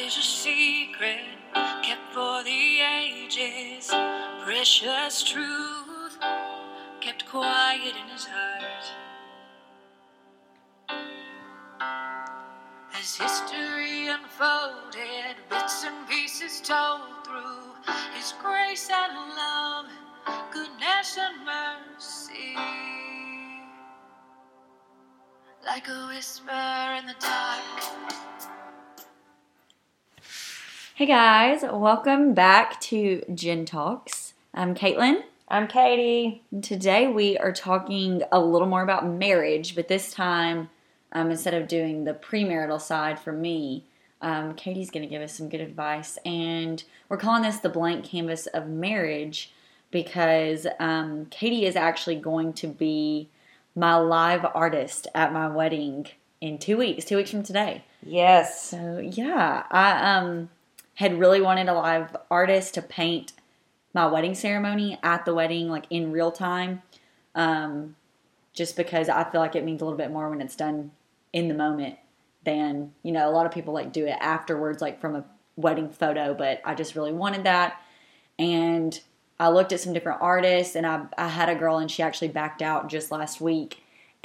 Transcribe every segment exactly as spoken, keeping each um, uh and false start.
is a secret kept for the ages, precious truth kept quiet in his heart. As history unfolded, bits and pieces told through his grace and love, goodness and mercy, like a whisper in the dark. Hey guys, welcome back to Gin Talks. I'm Caitlin. I'm Katie. And today we are talking a little more about marriage, but this time, um, instead of doing the premarital side for me, um, Katie's going to give us some good advice. And we're calling this the blank canvas of marriage because um, Katie is actually going to be my live artist at my wedding in two weeks, two weeks from today. Yes. So yeah, I um had really wanted a live artist to paint my wedding ceremony at the wedding, like in real time, um, just because I feel like it means a little bit more when it's done in the moment than, you know, a lot of people like do it afterwards, like from a wedding photo, but I just really wanted that. And I looked at some different artists, and I, I had a girl, and she actually backed out just last week.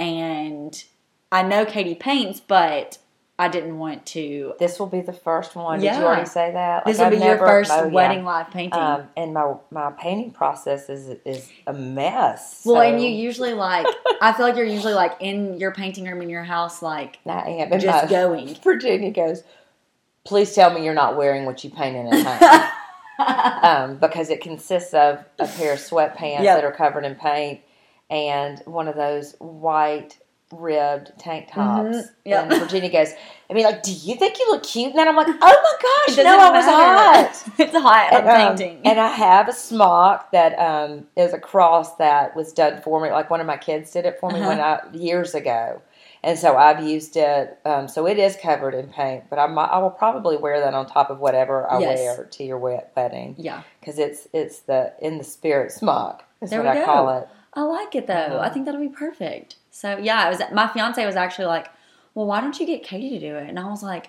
And I know Katie paints, but I didn't want to. This will be the first one. Yeah. Did you already say that? This Like, will be I've your never- first oh, yeah. wedding live painting. Um, and my my painting process is is a mess. Well, so. and you usually like, I feel like you're usually like in your painting room in your house, like I am. And just my- going. Virginia goes, please tell me you're not wearing what you painted at home. um, because it consists of a pair of sweatpants Yep. that are covered in paint and one of those white ribbed tank tops. Mhm. Yep. And Virginia goes, I mean, like, do you think you look cute? And then I'm like, oh my gosh, It no, I was matter. hot. It's hot. I'm And, um, painting. and I have a smock that um, is a cross that was done for me. Like one of my kids did it for me Uh-huh. when I years ago, and so I've used it. Um, so it is covered in paint, but I might, I will probably wear that on top of whatever I Yes. wear to your wed- wedding. Yeah, because it's it's the in the spirit smock. Is There what we I go. call it. I like it though. Uh-huh. I think that'll be perfect. So yeah, it was. My fiance was actually like, "Well, why don't you get Katie to do it?" And I was like,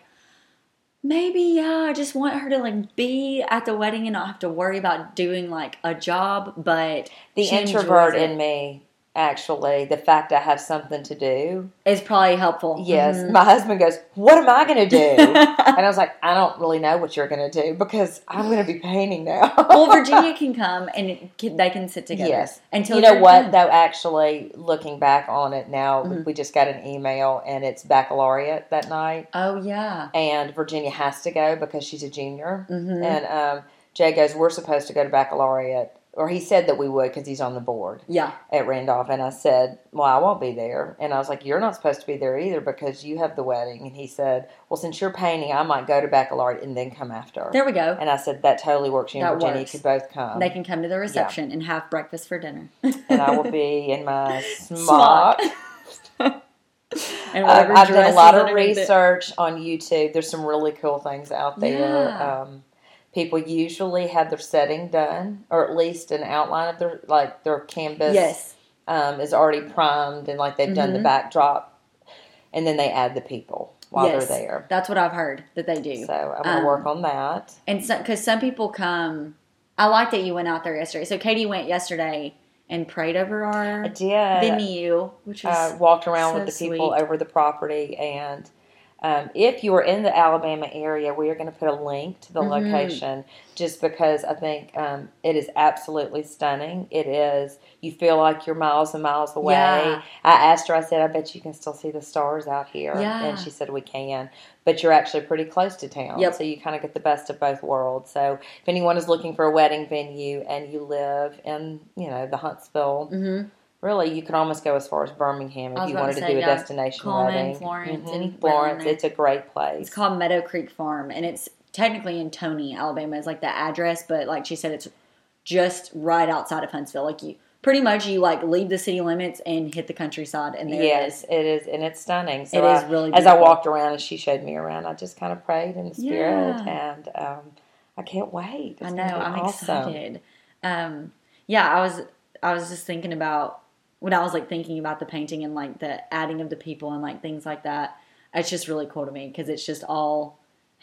"Maybe yeah. I just want her to like be at the wedding and not have to worry about doing like a job." But The she introvert enjoys it. in me, actually, the fact I have something to do. is probably helpful. Yes, Mhm. my husband goes, what am I going to do? And I was like, I don't really know what you're going to do because I'm going to be painting now. Well, Virginia can come and it can, they can sit together. Yes. Until You know you're what, done. though, actually, looking back on it now, Mhm. we just got an email and it's baccalaureate that night. Oh yeah. And Virginia has to go because she's a junior. Mm-hmm. And um, Jay goes, we're supposed to go to baccalaureate. Or he said that we would because he's on the board Yeah. at Randolph. And I said, well, I won't be there. And I was like, you're not supposed to be there either because you have the wedding. And he said, well, since you're painting, I might go to baccalaureate and then come after. There we go. And I said, that totally works. You and That Virginia works. could both come. They can come to the reception and have breakfast for dinner. And I will be in my smock. and I've, whatever I've done a dress lot is of underneath it. research on YouTube. There's some really cool things out there. Yeah. Um, people usually have their setting done, or at least an outline of their, like their canvas Yes. um, is already primed, and like they've done the Mhm. backdrop, and then they add the people while Yes. they're there. That's what I've heard that they do. So I'm going to Um, work on that. And so, because some people come, I like that you went out there yesterday. So Katie went yesterday and prayed over our I did. venue, which was uh, walked around so with the people sweet. over the property, and um, if you are in the Alabama area, we are going to put a link to the Mhm. location just because I think um, it is absolutely stunning. It is, you feel like you're miles and miles away. Yeah. I asked her, I said, I bet you can still see the stars out here. Yeah. And she said, we can. But you're actually pretty close to town. Yep. So you kind of get the best of both worlds. So if anyone is looking for a wedding venue and you live in, you know, the Huntsville, Mhm. really, you could almost go as far as Birmingham I if was you about wanted to to say, do a yeah, destination Coleman, wedding. Florence, Mhm. anywhere in Florence, there. it's a great place. It's called Meadow Creek Farm, and it's technically in Toney, Alabama, is like the address, but like she said, it's just right outside of Huntsville. Like you, pretty much, you like leave the city limits and hit the countryside, and there Yes, it is. it is, and it's stunning. So It is I- really As I beautiful. walked around and she showed me around, I just kind of prayed in the spirit, Yeah. and um, I can't wait. It's I gonna know, be I'm awesome. excited. Um, yeah, I was, I was just thinking about when I was like thinking about the painting and like the adding of the people and like things like that. It's just really cool to me because it's just all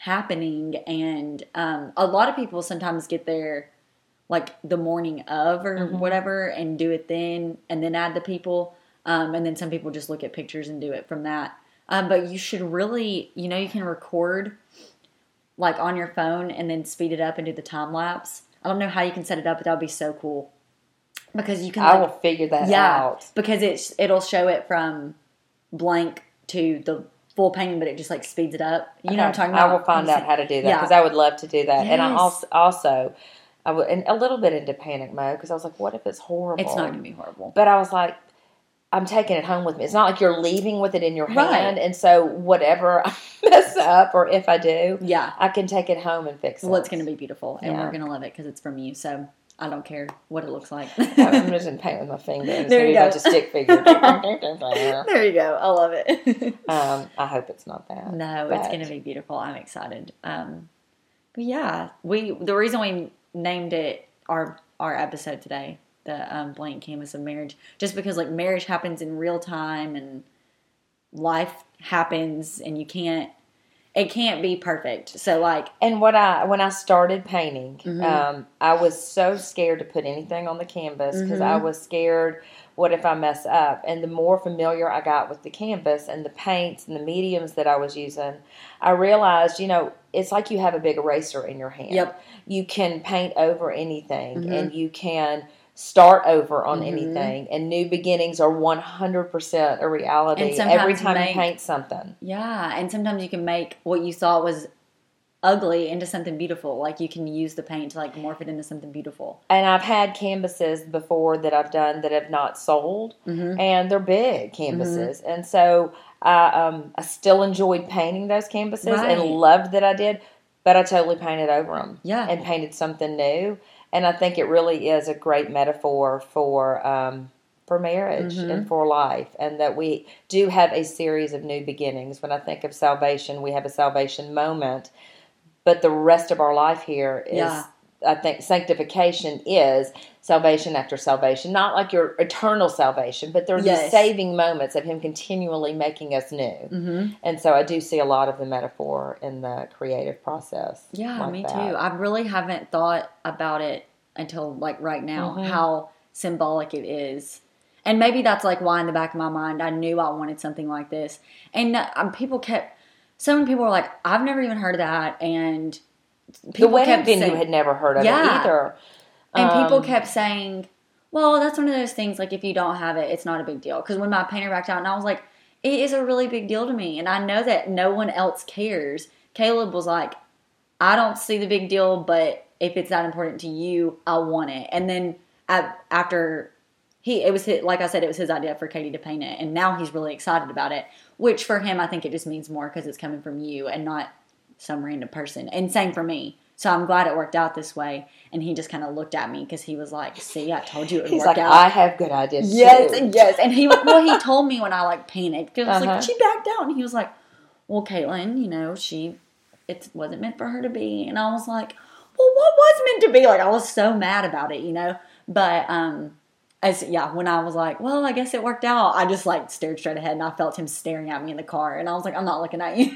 happening. And um, a lot of people sometimes get there like the morning of or Mhm. whatever and do it then and then add the people. Um, and then some people just look at pictures and do it from that. Um, but you should really, you know, you can record like on your phone and then speed it up and do the time lapse. I don't know how you can set it up, but that would be so cool. Because you can I like, will figure that yeah, out. because it's it'll show it from blank to the full painting, but it just like speeds it up. You Okay. know what I'm talking about? I will find out how to do that Yeah. because I would love to do that. And I Yes. also, also I would, and a little bit into panic mode because I was like, what if it's horrible? It's not going to be horrible. But I was like, I'm taking it home with me. It's not like you're leaving with it in your Right. hand. And so whatever I mess up or if I do, Yeah. I can take it home and fix it. Well, it's going to be beautiful, and Yeah. we're going to love it because it's from you. So I don't care what it looks like. I'm just in paint with my finger. It's There going to you be a go. bunch of stick figures. There you go. I love it. um, I hope it's not that. No, it's but- going to be beautiful. I'm excited. Um, but yeah, we the reason we named it our our episode today, the um, blank canvas of marriage, just because like marriage happens in real time and life happens, and you can't. It can't be perfect. So like, And what I when I started painting, Mhm. um, I was so scared to put anything on the canvas because Mhm. I was scared. What if I mess up? And the more familiar I got with the canvas and the paints and the mediums that I was using, I realized, you know, it's like you have a big eraser in your hand. Yep. You can paint over anything, Mhm. and you can start over on Mhm. anything. And new beginnings are one hundred percent a reality And sometimes every time make- you paint something. yeah, and sometimes you can make what you thought was ugly into something beautiful. Like you can use the paint to like morph it into something beautiful. And I've had canvases before that I've done that have not sold, Mm-hmm. and they're big canvases. And so I, um, I still enjoyed painting those canvases Right. and loved that I did, but I totally painted over them Yeah. and painted something new. And I think it really is a great metaphor for um, for marriage Mhm. and for life, and that we do have a series of new beginnings. When I think of salvation, we have a salvation moment, but the rest of our life here is, Yeah. I think, sanctification is salvation after salvation. Not like your eternal salvation, but there are Yes. these saving moments of Him continually making us new. Mm-hmm. And so I do see a lot of the metaphor in the creative process. Yeah, like me that. too. I really haven't thought about it until like right now, Mhm. how symbolic it is. And maybe that's like why in the back of my mind I knew I wanted something like this. And um, people kept, so many people were like, I've never even heard of that. And The people wedding kept venue saying, had never heard of Yeah. it either. and people Um, kept saying, well, that's one of those things, like if you don't have it, it's not a big deal. Because when my painter backed out, and I was like, it is a really big deal to me. And I know that no one else cares. Caleb was like, I don't see the big deal, but if it's that important to you, I want it. And then at, after he, it was his, like I said, it was his idea for Katie to paint it. And now he's really excited about it, which for him, I think it just means more because it's coming from you and not some random person. And same for me. So I'm glad it worked out this way. And he just kind of looked at me because he was like, see, I told you it would He's work like, out. I have good ideas Yes, too. yes. And he, well, he told me when I like panicked. Because I was Uh-huh. like, she backed out. And he was like, well, Caitlin, you know, she, it wasn't meant for her to be. And I was like, well, what was meant to be? Like, I was so mad about it, you know? But, um, as, yeah, when I was like, well, I guess it worked out, I just like stared straight ahead and I felt him staring at me in the car. And I was like, I'm not looking at you.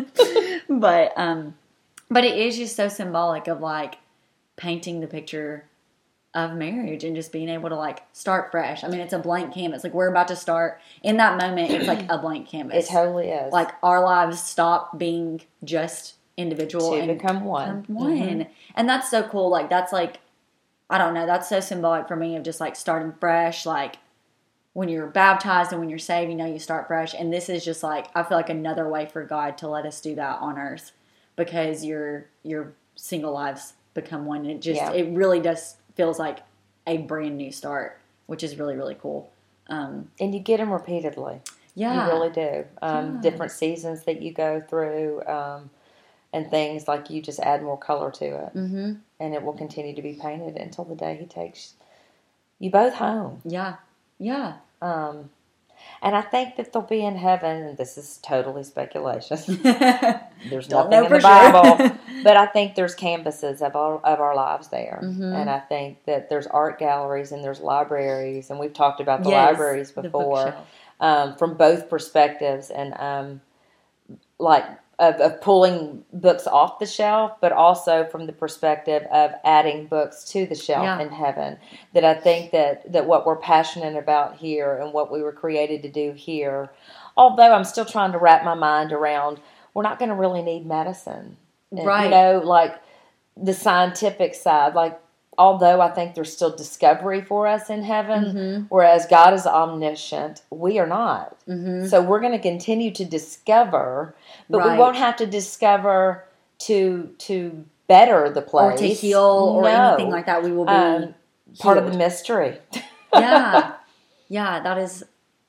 but, um, but it is just so symbolic of like painting the picture of marriage and just being able to like start fresh. I mean, it's a blank canvas. Like we're about to start in that moment. It's like a blank canvas. It totally is. Like our lives stop being just individual to and become one. become one. Mhm. And that's so cool. Like that's like, I don't know. That's so symbolic for me of just like starting fresh. Like when you're baptized and when you're saved, you know, you start fresh. And this is just like, I feel like another way for God to let us do that on earth because your, your single lives become one. And it just, Yeah. it really does feels like a brand new start, which is really, really cool. Um, And you get them repeatedly. yeah. You really do. Um, Yeah. Different seasons that you go through, um, and things like you just add more color to it. Mm-hmm. And it will continue to be painted until the day He takes you both home. Yeah. Yeah. Um, and I think that they'll be in heaven, and this is totally speculation. There's Don't nothing know in for the sure. Bible, but I think there's canvases of our, of our lives there. Mhm. And I think that there's art galleries and there's libraries, and we've talked about the Yes, libraries the before, bookshelf. um, from both perspectives. And um, like of, of pulling books off the shelf, but also from the perspective of adding books to the shelf Yeah. in heaven. That I think that, that what we're passionate about here and what we were created to do here, although I'm still trying to wrap my mind around, we're not going to really need medicine. And, Right. You know, like the scientific side, like, although I think there's still discovery for us in heaven, Mm-hmm. whereas God is omniscient, we are not. Mm-hmm. So we're going to continue to discover, but Right. we won't have to discover to to better the place. Or to heal or No. anything like that. We will be Um, part of healed. the mystery. yeah. Yeah, that is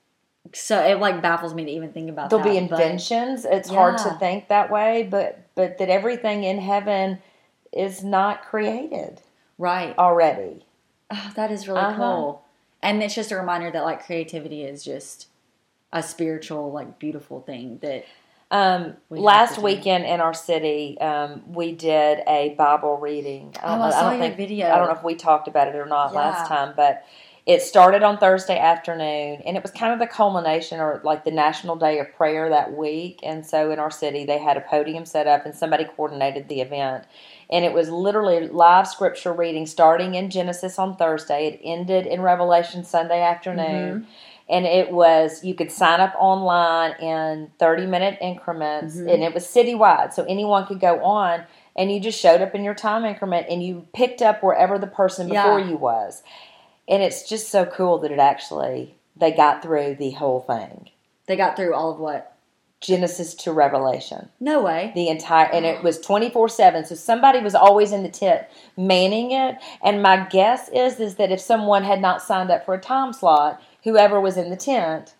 so it like baffles me to even think about There'll that. be but- inventions. It's hard to Yeah. think that way, but but that everything in heaven is not created Right. already. Oh, that is really Uh-huh. cool. And it's just a reminder that like creativity is just a spiritual, like beautiful thing that Um, We have last to do. weekend in our city, um, we did a Bible reading. I don't, Oh, I know- saw don't your think, video. I don't know if we talked about it or not Yeah. last time, but it started on Thursday afternoon, and it was kind of the culmination or like the National Day of Prayer that week. And so in our city, they had a podium set up, and somebody coordinated the event. And it was literally live scripture reading starting in Genesis on Thursday. It ended in Revelation Sunday afternoon. Mhm. And it was, you could sign up online in thirty minute increments, Mhm. and it was citywide. So anyone could go on, and you just showed up in your time increment, and you picked up wherever the person before Yeah. you was. And it's just so cool that it actually, they got through the whole thing. they got through all of what? Genesis to Revelation. No way. The entire, and it was twenty-four seven. So somebody was always in the tent manning it. And my guess is, is that if someone had not signed up for a time slot, whoever was in the tent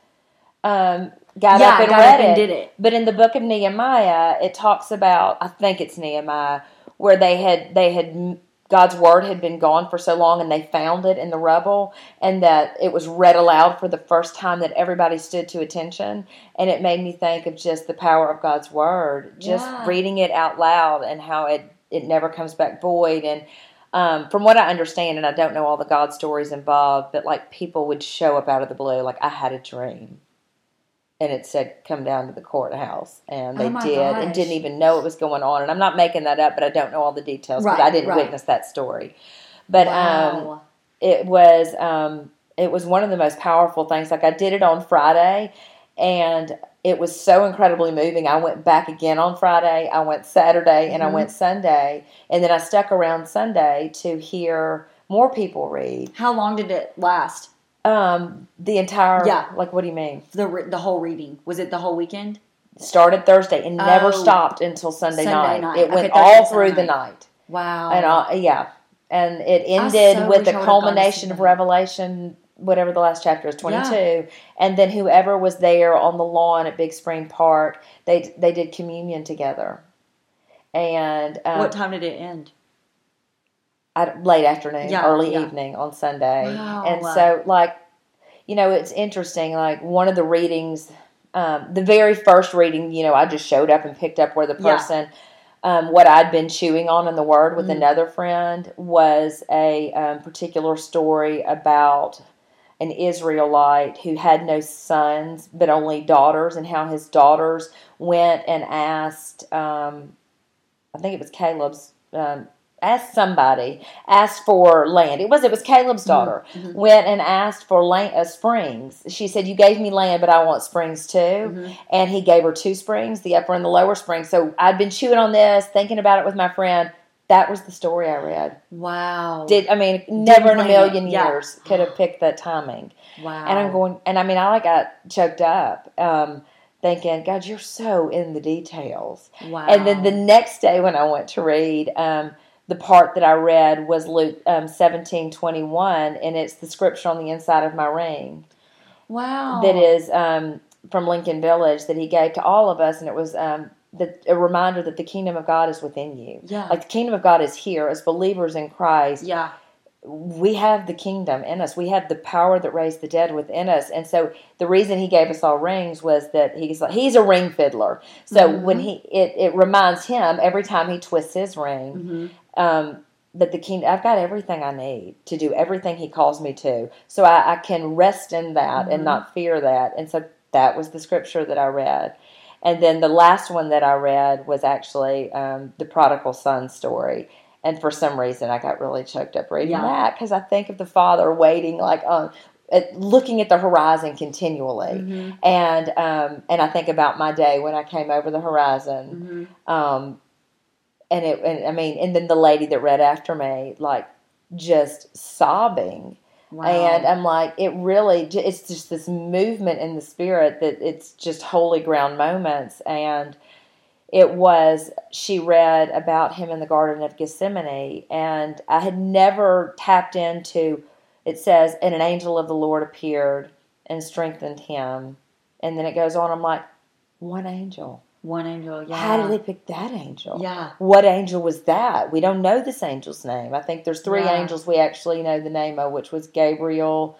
um, got Yeah, up and got read up and it. did it. But in the book of Nehemiah, it talks about, I think it's Nehemiah, where they had, they had, God's word had been gone for so long, and they found it in the rubble, and that it was read aloud for the first time, that everybody stood to attention. And it made me think of just the power of God's word, just Yeah. reading it out loud, and how it, it never comes back void. And um, from what I understand, and I don't know all the God stories involved, but like people would show up out of the blue, like, I had a dream. And it said, come down to the courthouse. And they Oh my did, and gosh. didn't even know it was going on. And I'm not making that up, but I don't know all the details, because Right, I didn't right. witness that story. But um, Wow. it was um, it was one of the most powerful things. Like, I did it on Friday, and it was so incredibly moving. I went back again on Friday. I went Saturday, and Mhm. I went Sunday. And then I stuck around Sunday to hear more people read. How long did it last? Um, the entire, Yeah. like, what do you mean? The re- the whole reading. Was it the whole weekend? Started Thursday and never Oh. stopped until Sunday, Sunday night. night. It Okay, went Thursday, all Sunday through the night. night. Wow. And uh, yeah, and it ended so with wish the I would've gone to culmination see of that. Revelation, whatever the last chapter is, twenty-two. And then whoever was there on the lawn at Big Spring Park, they they did communion together. And um, What time did it end? I, late afternoon, Yeah, early yeah. evening on Sunday. Wow. And so, like, you know, it's interesting. Like, one of the readings, um, the very first reading, you know, I just showed up and picked up where the Yeah. person, um, what I'd been chewing on in the Word with Mhm. another friend was a um, particular story about an Israelite who had no sons but only daughters, and how his daughters went and asked, um, I think it was Caleb's, um, asked somebody, asked for land. It was it was Caleb's daughter Mhm. went and asked for land, uh, springs. She said, "You gave me land, but I want springs too." Mhm. And he gave her two springs, the upper and the lower spring. So I'd been chewing on this, thinking about it with my friend. That was the story I read. Wow. Did I mean never in a plan million it, yeah. years could have picked that timing. wow. And I'm going, and I mean, I like got choked up, um, thinking, God, you're so in the details. Wow. And then the next day when I went to read, um, the part that I read was Luke um, seventeen twenty-one, and it's the scripture on the inside of my ring wow. that is um, from Lincoln Village that he gave to all of us, and it was um, the, a reminder that the kingdom of God is within you. Yeah. Like, the kingdom of God is here. As believers in Christ, Yeah. we have the kingdom in us. We have the power that raised the dead within us. And so the reason he gave us all rings was that he's like, he's a ring fiddler. So Mhm. when he, it, it reminds him every time he twists his ring, Mhm. um, that the kingdom, I've got everything I need to do everything he calls me to. So I, I can rest in that Mhm. and not fear that. And so that was the scripture that I read. And then the last one that I read was actually um, the prodigal son story. And for some reason, I got really choked up reading Yeah. that because I think of the father waiting, like on, at, looking at the horizon continually, Mm-hmm. and um, and I think about my day when I came over the horizon, Mm-hmm. um, and it, and I mean, and then the lady that read after me, like just sobbing, Wow. and I'm like, it really, it's just this movement in the spirit that it's just holy ground moments, and. It was, she read about him in the Garden of Gethsemane, and I had never tapped into, it says, and an angel of the Lord appeared and strengthened him. And then it goes on, I'm like, one angel. One angel, yeah. How did they pick that angel? Yeah. What angel was that? We don't know this angel's name. I think there's three Yeah. angels we actually know the name of, which was Gabriel,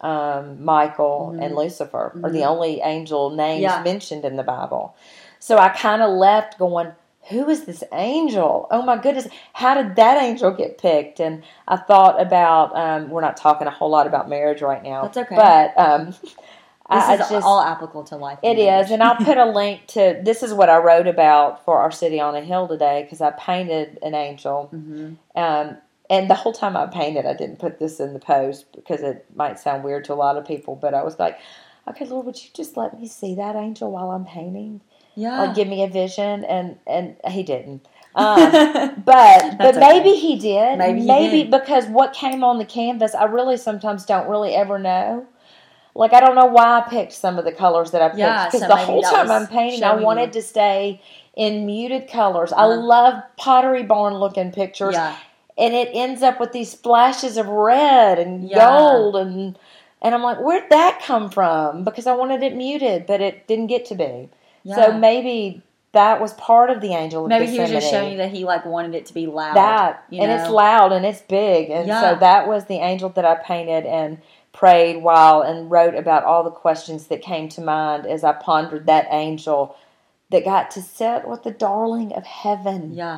um, Michael, Mm-hmm. and Lucifer, Mm-hmm. are the only angel names Yeah. mentioned in the Bible. So I kind of left going, who is this angel? Oh my goodness, how did that angel get picked? And I thought about, um, we're not talking a whole lot about marriage right now. That's okay. But um, This I, I is just, all applicable to life. it is, and I'll put a link to, this is what I wrote about for Our City on a Hill today, because I painted an angel. Mm-hmm. Um, and the whole time I painted, I didn't put this in the post because it might sound weird to a lot of people, but I was like, okay, Lord, would you just let me see that angel while I'm painting? Yeah. Like, give me a vision, and, and he didn't. Um, but but That's maybe okay. he did. Maybe he maybe did. because what came on the canvas, I really sometimes don't really ever know. Like, I don't know why I picked some of the colors that I picked. Yeah, Because so the maybe whole that time was I'm painting, I showing wanted you. to stay in muted colors. I Uh-huh. love Pottery Barn looking pictures. Yeah. And it ends up with these splashes of red and Yeah. gold. And, and I'm like, where'd that come from? Because I wanted it muted, but it didn't get to be. Yeah. So maybe that was part of the angel of Maybe he was Gethsemane. just showing you that he like wanted it to be loud. That, you and know? it's loud and it's big. And Yeah. so that was the angel that I painted and prayed while and wrote about all the questions that came to mind as I pondered that angel that got to sit with the darling of heaven, Yeah.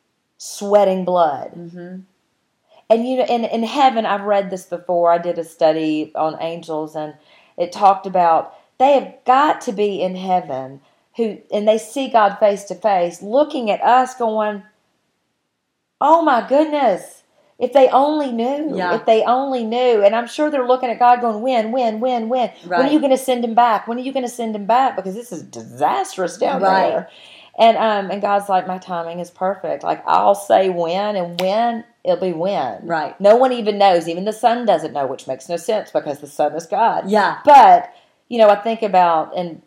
sweating blood. Mm-hmm. And you know, in, in heaven, I've read this before. I did a study on angels, and it talked about they have got to be in heaven, who and they see God face to face, looking at us, going, "Oh my goodness! If they only knew! Yeah. If they only knew!" And I'm sure they're looking at God, going, "When, when, when, when? When are Right. you going to send him back? When are you going to send him back? Because this is disastrous down Right. there." And um, and God's like, my timing is perfect. Like, I'll say when, and when, it'll be when. Right. No one even knows. Even the sun doesn't know, which makes no sense because the sun is God. Yeah. But, you know, I think about, and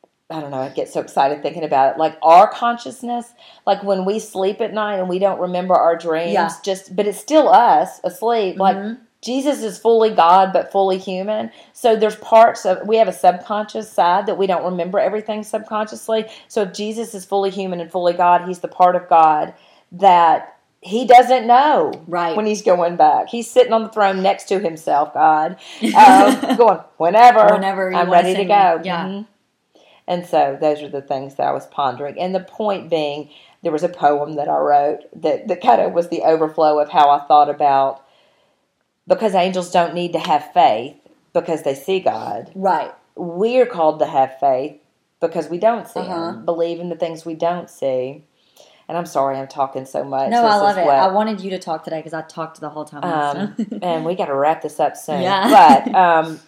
I don't know, I get so excited thinking about it, like our consciousness, like when we sleep at night and we don't remember our dreams, Yeah. just, but it's still us asleep. Mm-hmm. Like, Jesus is fully God, but fully human. So there's parts of, we have a subconscious side that we don't remember everything subconsciously. So if Jesus is fully human and fully God, he's the part of God that he doesn't know Right. when he's going back. He's sitting on the throne next to himself, God, um, going, whenever, Whenever you I'm wanna ready to send go. me. Yeah. Mhm. And so those are the things that I was pondering. And the point being, there was a poem that I wrote that, that kind of was the overflow of how I thought about, because angels don't need to have faith because they see God. Right. We're called to have faith because we don't see Uh-huh. him, believe in the things we don't see. And I'm sorry I'm talking so much. No, This I is love it. what- I wanted you to talk today because I talked the whole time. um, so. and we got to wrap this up soon. Yeah. But um,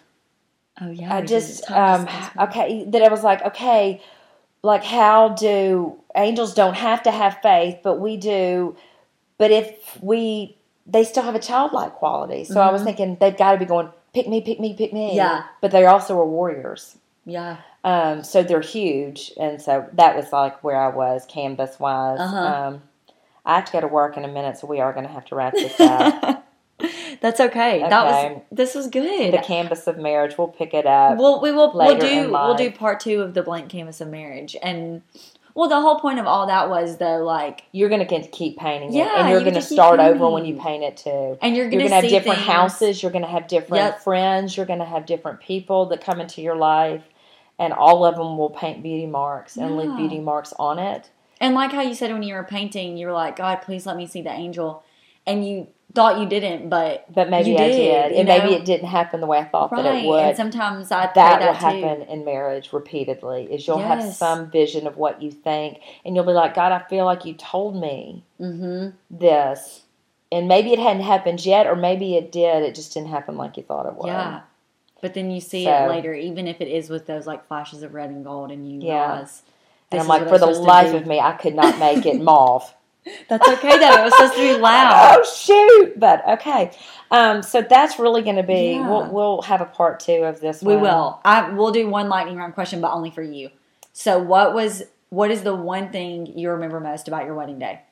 oh yeah. I we just, did. Time um, just goes by. okay, that I was like, okay, like how do, angels don't have to have faith, but we do, but if we, they still have a childlike quality. So I was Mhm. thinking they've got to be going, pick me, pick me, pick me. Yeah. But they also are warriors. Yeah. Um, so they're huge. And so that was like where I was canvas wise. Uh-huh. Um, I have to go to work in a minute, so we are going to have to wrap this up. That's okay. That Okay. was this was good. The canvas of marriage, we'll pick it up. We'll we will we'll later in do we'll life. do part two of the blank canvas of marriage. And well, the whole point of all that was though, like, You're going to keep painting it, Yeah, and you're you going to get to keep start over painting. when you paint it too. and you're You're gonna, going to have see different things. houses. You're going to have different Yep. friends. You're going to have different people that come into your life, and all of them will paint beauty marks and leave Yeah. beauty marks on it. And like how you said when you were painting, you were like, God, please let me see the angel. And you thought you didn't, but But maybe you I did, did. you And know? maybe it didn't happen the way I thought right. that it would. And sometimes I pray that that will too. happen in marriage repeatedly, is you'll have Yes. some vision of what you think, and you'll be like, God, I feel like you told me Mm-hmm. this. And maybe it hadn't happened yet, or maybe it did. It just didn't happen like you thought it would. Yeah. But then you see So- it later, even if it is with those like flashes of red and gold, and you Yeah. realize. And This I'm is like, what for I'm the supposed to life do. of me, I could not make it mauve. That's okay though. It was supposed to be loud. Oh shoot! But okay, um, so that's really going to be. Yeah. We'll we'll have a part two of this. We one. will. I we'll do one lightning round question, but only for you. So, what was what is the one thing you remember most about your wedding day?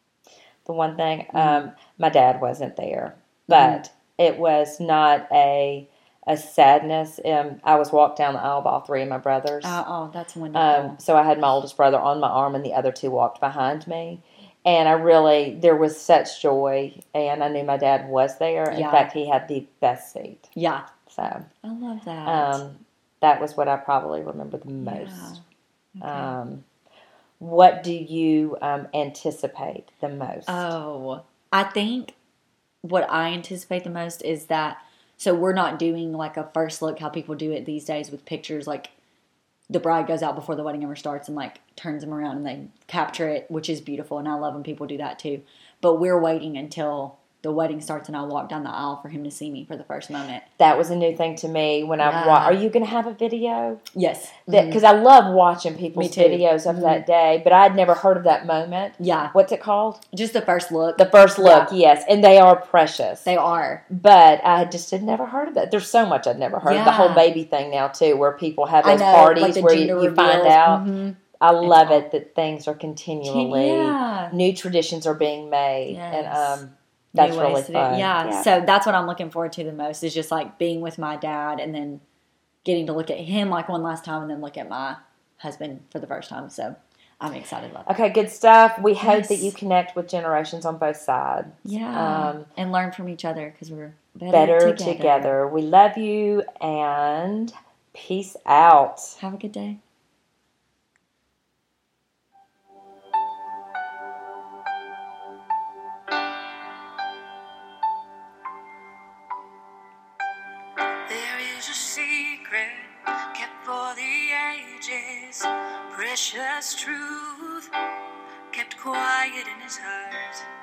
The one thing, Mm-hmm. um, my dad wasn't there, but it was not a a sadness. Um, I was walked down the aisle by all three of my brothers. Uh, oh, that's wonderful. Um, so I had my oldest brother on my arm, and the other two walked behind me. And I really, there was such joy, and I knew my dad was there. In Yeah. fact, he had the best seat. yeah, So I love that. um, that was what I probably remember the Yeah. most. Okay. Um, what do you um, anticipate the most? Oh, I think what I anticipate the most is that, so we're not doing like a first look how people do it these days with pictures, like the bride goes out before the wedding ever starts and like turns them around and they capture it, which is beautiful. And I love when people do that too. But we're waiting until the wedding starts and I walk down the aisle for him to see me for the first moment. That was a new thing to me when I Yeah. wa- Are you going to have a video? Yes. Because I love watching people's Me too. videos of Mhm. that day, but I'd never heard of that moment. Yeah. What's it called? Just the first look. The first look, Yeah. yes, and they are precious. They are. But I had just had never heard of that. There's so much I'd never heard. Yeah. The whole baby thing now too, where people have I those know, parties like the where you, gender you find reveals. out. Mhm. I love all- it that things are continually Yeah. new traditions are being made, and Yes. um, that's New ways really to do- fun. Yeah. So that's what I'm looking forward to the most is just like being with my dad and then getting to look at him like one last time and then look at my husband for the first time. So I'm excited about that. Okay, good stuff. We hope Yes. that you connect with generations on both sides. Yeah. Um, and learn from each other because we're better, better together. together. We love you, and peace out. Have a good day. There is a secret kept for the ages, precious truth kept quiet in his heart.